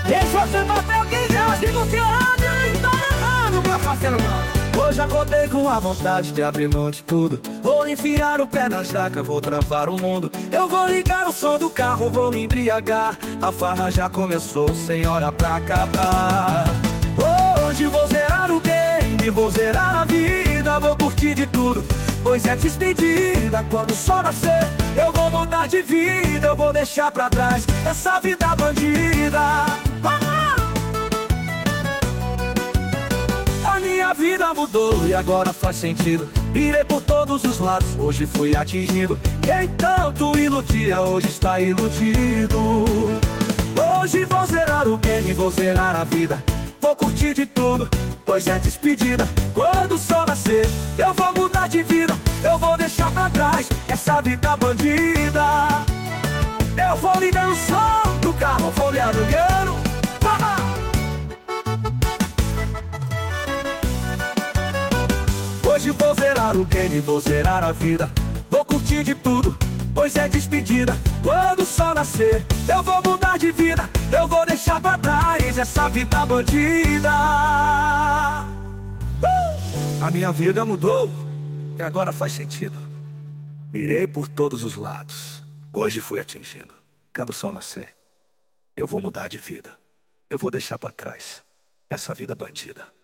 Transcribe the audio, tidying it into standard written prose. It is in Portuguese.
Deixa você papel que já sigo que ando e tô levando pra parceiro não. Hoje acordei com a vontade de abrir mão de tudo. Vou enfiar o pé na jaca, vou travar o mundo. Eu vou ligar o som do carro, vou me embriagar. A farra já começou, sem hora pra acabar. Hoje vou zerar o game, vou zerar a vida. Vou curtir de tudo, pois é despedida. Quando o sol nascer, eu vou mudar de vida. Eu vou deixar pra trás essa vida bandida. A minha vida mudou e agora faz sentido. Virei por todos os lados, hoje fui atingido. Quem tanto iludia, hoje está iludido. Hoje vou zerar o game, vou zerar a vida. Vou curtir de tudo, pois é despedida. Quando o sol nascer, eu vou mudar de vida. Eu vou deixar pra trás essa vida bandida. Eu vou ligar o som do carro, vou lhe alugueiro. Hoje vou zerar o game, vou zerar a vida. Vou curtir de tudo, pois é despedida. Quando o sol nascer, eu vou mudar de vida. Eu vou deixar pra trás essa vida bandida. A minha vida mudou e agora faz sentido. Mirei por todos os lados, hoje fui atingido. Quando o sol nascer, eu vou mudar de vida. Eu vou deixar pra trás essa vida bandida.